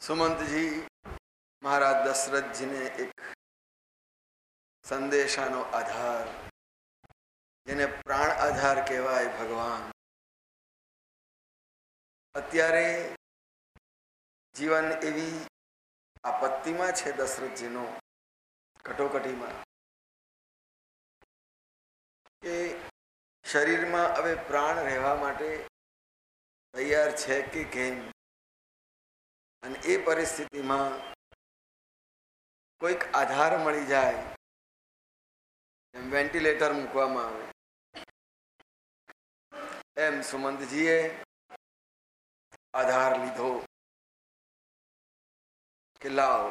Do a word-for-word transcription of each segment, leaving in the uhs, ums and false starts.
सुमंत जी महाराज दशरथ जी ने एक संदेशानो आधार जेने प्राण आधार कहेवाय भगवान अत्यारे जीवन एवी आपत्तिमां छे दशरथजीनो कटोकटीमां के शरीरमां हवे प्राण रहेवा माटे तैयार छे के केम अने ए परिस्थितिमां कोईक आधार मळी जाय एम वेंटिलेटर मूकवामां आवे एम सुमंतजीए आधार लीधो के लाओ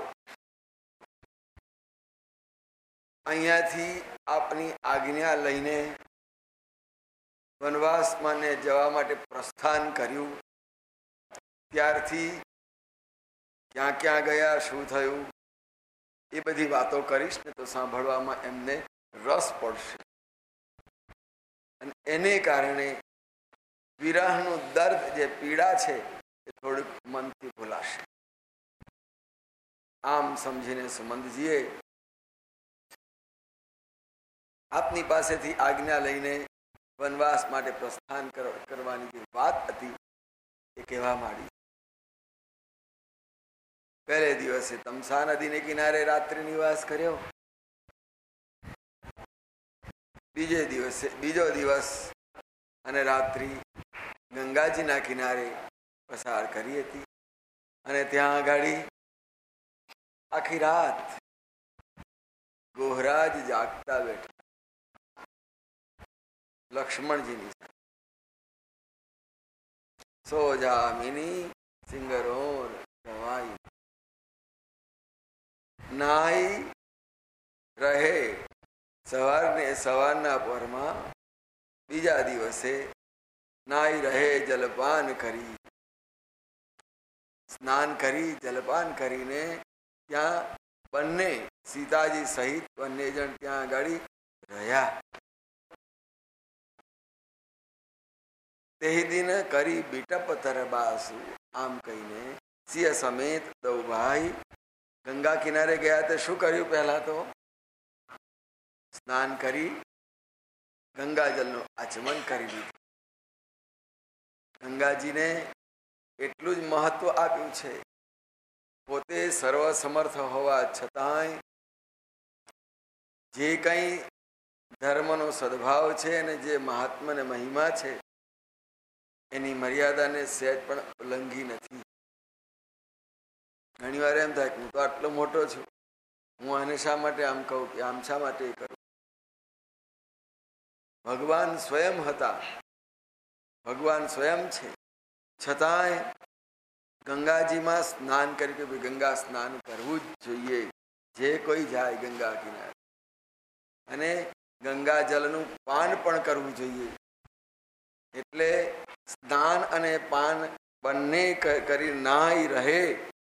अहींयाथी आपनी आज्ञा लईने वनवास माने जवा माटे प्रस्थान कर्युं त्यारथी क्या क्या गया शुं थयुं ए बधी वातो करीश ने तो सांभळवामां एमने रस पड़शे अने एने कारणे विरहनुं दर्द जे पीड़ा छे ए थोड़ीक मनथी भूलाशे। आम समझीने सुमंतजीए आपनी पासेथी आज्ञा लईने वनवास माटे प्रस्थान कर, करवानी जे वात हती ए कहेवा मांडी। पहले दिवसे तमसा नदी ने किनारे रात्रि निवास कर्यो। बीजे दिवसे बीजो दिवस अने रात्रि गंगाजी ना किनारे पसार करी हती अने त्यां आगाड़ी आखी रात गोहराज जागता बैठा लक्ष्मण जी नी साथे सो जामिनी सिंगरोर रवाई नाई रहे सवार ने सवारना परमा बीजा दिवसे नाई रहे जलपान करी स्नान करी जलपान करीने त्या बन्ने सीताजी सहित बन्ने जण त्या आगाड़ी रह्या। तेही दिन करी बीटप तरबासु आम कहीने सिंह समेत दो भाई गंगा किनारे गया तो शू कर्यु पहला तो स्नान करी गंगा जल नो आचमन करी लीधुं। गंगाजी ने एटलुं ज महत्व आप्युं छे पोते सर्वसमर्थ होवा छतांय जे कई धर्मनो सद्भाव छे अने जे महात्मा ने महिमा छे एनी मर्यादा ने सहज पण उल्लंघी नथी। घणी वार एम थाय हूँ तो आटलो मोटो छुं हूँ आने शा माटे आम कहूँ कि आम शा माटे करूँ। भगवान स्वयं हता भगवान स्वयं छे छतांय गंगाजी में स्नान करके भी गंगा स्नान करवुं ज जोईए जे कोई जाए गंगा किनारे अने गंगा जलनुं पान पण करवुं जोईए। एटले स्नान अने पान बंने करी नाई रहे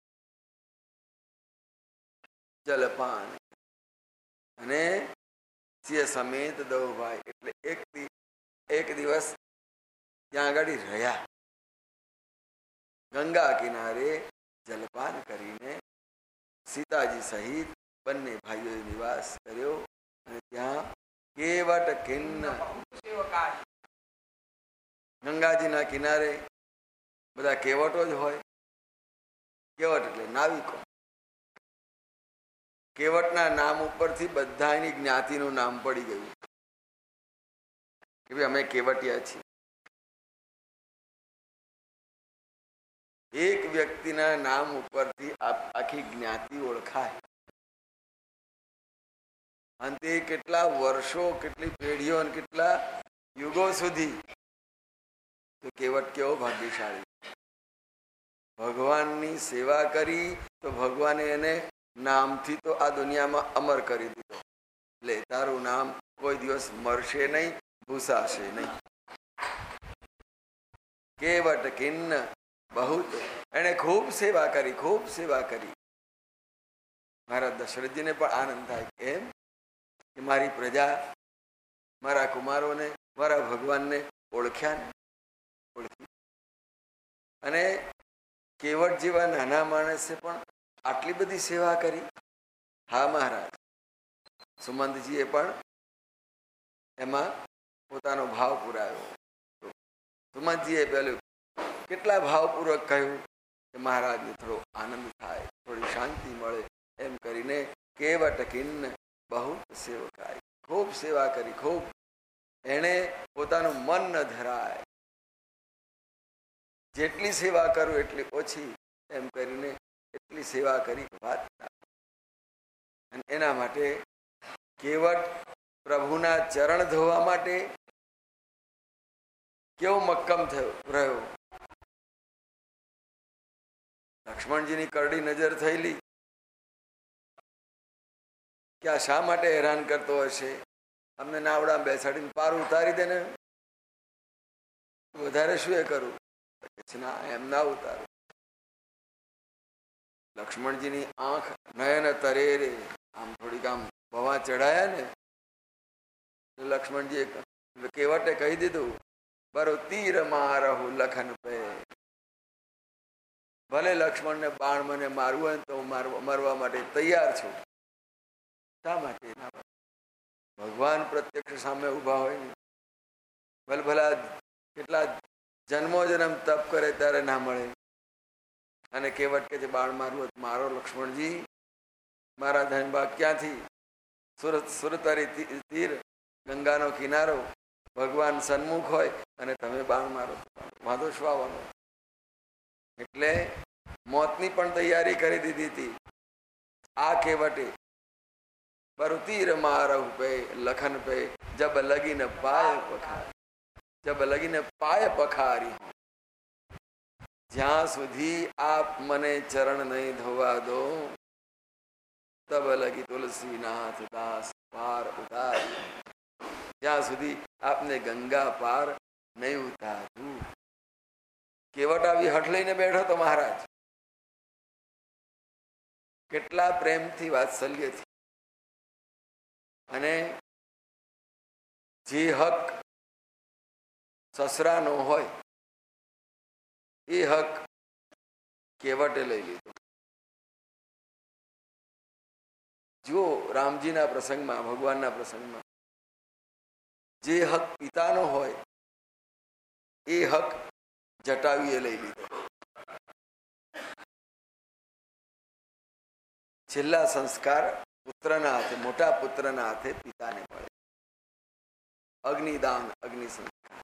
जलपान अने सिंह समेत दो भाई एटले एक दी, एक दिवस त्यां आगाड़ी रह्या गंगा किनारे जलपान करीने सीताजी सहित बन्ने भाईओए निवास कर्यो अने त्यां केवट खिन्न गंगाजी ना किनारे बधा केवटो ज होय। केवट एटले नाविको केवटना नाम उपरथी बधानी ज्ञातिनुं नाम पड़ी गयुं कि भाई अमे केवटिया छीए। एक व्यक्तिना नाम उपरथी आखी ज्ञाति ओळखाय अने ते केटला वर्षो केटली पेढ़ीओ अने केटला युगो सुधी तो केवट केवो भाग्यशाળી भगवाननी सेवा करी तो भगवाने एने नामथी तो आ दुनिया में अमर करी दीधो ले तारू नाम कोई दिवस मरशे नहीं भूसाशे नहीं। केवट किन्न बहुत एने खूब सेवा करी खूब सेवा करी। महाराज दशरथ जी ने पण आनंद थाय एम कि मारी प्रजा मारा कुमारों ने मारा भगवान ने ओळख्या ने ओळखी अने કેવટ જેવા નાના માણસે પણ આટલી બધી સેવા કરી? હા મહારાજ. સુમંતજીએ પણ એમાં પોતાનો ભાવ પુરાયો. સુમંતજીએ પેલું કેટલા ભાવપૂર્વક કહ્યું કે મહારાજને થોડો આનંદ થાય, થોડી શાંતિ મળે, એમ કરીને કેવટ કિન્ન બહુ સેવકાય, ખૂબ સેવા કરી, ખૂબ. એણે પોતાનું મન ન ધરાય, જેટલી સેવા કરું એટલી ઓછી, એમ કરીને એટલી સેવા કરી વાત ના. અને એના માટે કેવટ પ્રભુના ચરણ ધોવા માટે કેવો મક્કમ થયો રહ્યો. લક્ષ્મણજીની કરડી નજર થયેલી કે આ શા માટે હેરાન કરતો હશે, અમને નાવડામાં બેસાડીને પાર ઉતારી દે ને, વધારે શું એ કરું? ના, એમ ના ઉતારું. લક્ષ્મણજીની આંખ નયન તરેરે આમ થોડીક આમ ભવા ચડાયા ને, લક્ષ્મણજીએ કેવટે કહી દીધું, બરો તીર મારહુ લખન પે. ભલે લક્ષ્મણને બાણ મને મારવું હોય તો હું મરવા માટે તૈયાર છું. શા માટે? ભગવાન પ્રત્યક્ષ સામે ઉભા હોય ને, ભલે ભલા કેટલા જન્મો જન્મ તપ કરે ત્યારે ના મળે. અને કેવટ કે છે બાણ મારવું મારો લક્ષ્મણજી, મારા ધનબાગ ક્યાંથી? સુરત સુરતારી તીર, ગંગાનો કિનારો, ભગવાન સન્મુખ હોય અને તમે બાણ મારો, વાંધો શું આવવાનો? એટલે મોતની પણ તૈયારી કરી દીધી હતી આ કેવટે. બરુ તીર મારહુ પે લખન પે, જબ લગીન પાય પખારી, જબ લગીન પાય પખારી. જ્યાં સુધી આપ મને ચરણ નહીં ધોવા દો, તબ લગી તુલસીનાથ દાસ પાર ઉતારી. જ્યાં સુધી આપને ગંગા પાર નહીં ઉતારું. કેવટ આવી હઠ લઈને બેઠો તો મહારાજ, કેટલા પ્રેમથી વાત્સલ્યથી. અને જે હક સસરાનો હોય એ હક કેવટે લઈ લીધો. જો રામજીના પ્રસંગમાં, ભગવાનના પ્રસંગમાં જે હક પિતાનો હોય એ હક જટાયુએ લઈ લીધો. છેલ્લા સંસ્કાર પુત્રના હાથે, મોટા પુત્રના હાથે પિતાને મળે. અગ્નિદાન, અગ્નિ સંસ્કાર.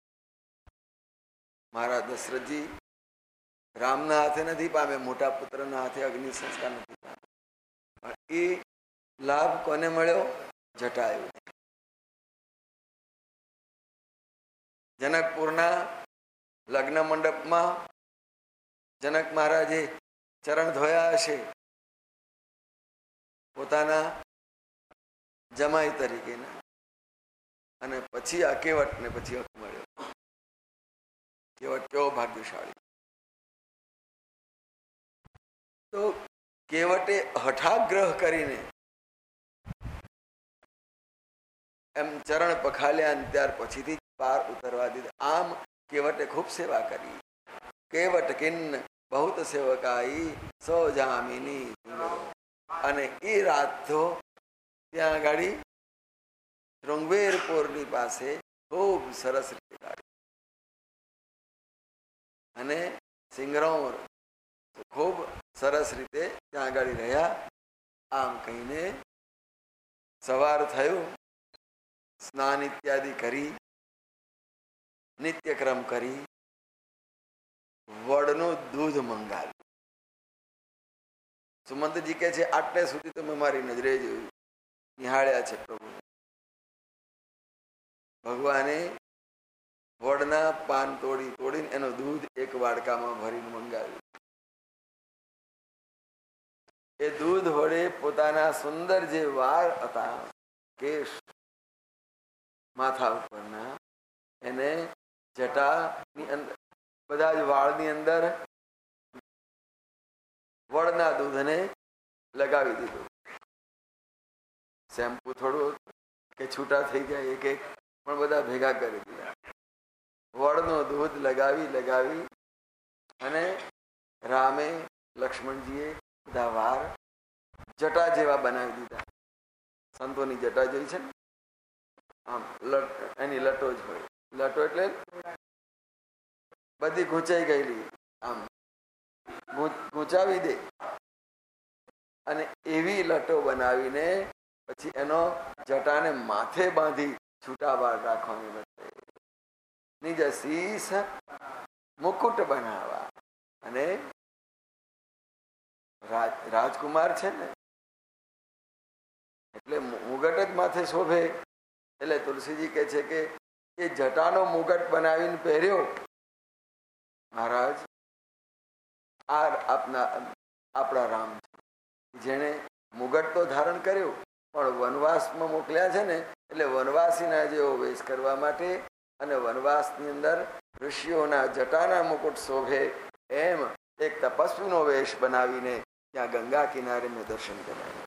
મહારાજ દશરથજી રામના હાથે નથી પામે, મોટા પુત્રના હાથે અગ્નિ સંસ્કાર નથી પામે. પણ એ લાભ કોને મળ્યો? જટાયુ. જનકપુરના લગ્ન મંડપમાં જનક મહારાજે ચરણ ધોયા હશે પોતાના જમાઈ તરીકેના, અને પછી આ કેવટને પછી હક મળ્યો. કેવટ કેવો ભાગ્યશાળી. તો કેવટે હઠાગ્રહ કરીને એમ ચરણ પખાલ્યા અને ત્યાર પછીથી પાર ઉતરવા દીધા. આમ કેવટે ખૂબ સેવા કરી. કેવટ કિન્ન બહુત સેવકાઈ સો જામિની. અને એ રાત તો ત્યાં આગળ શૃંગવેરપુરની પાસે ખૂબ સરસ રીતે કાઢી. અને સિંગરૌર ખૂબ સરસ રીતે ત્યાં આગળ રહ્યા. આમ કહીને સવાર થયું, સ્નાન ઇત્યાદિ કરી, નિત્યક્રમ કરી, વડનું દૂધ મંગાવ્યું. સુમંતજી કે છે આટલે સુધી તો મેં મારી નજરે જોયું, નિહાળ્યા છે પ્રભુ. ભગવાને વડના પાન તોડી તોડીને એનું દૂધ એક વાડકામાં ભરીને મંગાવ્યું. એ દૂધ વડે પોતાના સુંદર જે વાળ હતા, કેશ માથા ઉપરના, એને જટાની અંદર, બધા જ વાળની અંદર વડના દૂધને લગાવી દીધું. શેમ્પુ થોડું કે છૂટા થઈ જાય એક એક, પણ બધા ભેગા કરી દીધા. વડનું દૂધ લગાવી લગાવી અને રામે લક્ષ્મણજીએ બધા વાર જટા જેવા બનાવી દીધા. સંતોની જટા જોઈ છે ને, આમ લટ એની લટો જ હોય. લટો એટલે બધી ગૂંચાઈ ગયેલી, આમ ગૂંચાવી દે અને એવી લટો બનાવીને પછી એનો જટાને માથે બાંધી છૂટા વાળ રાખવાની બદલે નિજ શીશ મુકુટ બનાવવા. અને રાજ રાજકુમાર છે ને એટલે મુગટ જ માથે શોભે. એટલે તુલસીજી કહે છે કે એ જટાનો મુગટ બનાવીને પહેર્યો મહારાજ, આ આપના આપણા રામ છે, જેણે મુગટ તો ધારણ કર્યો પણ વનવાસમાં મોકલ્યા છે ને, એટલે વનવાસીના જેવો વેશ કરવા માટે અને વનવાસની અંદર ઋષિઓના જટાના મુકુટ શોભે એમ એક તપસ્વીનો વેશ બનાવીને ત્યાં ગંગા કિનારે મેં દર્શન કર્યા.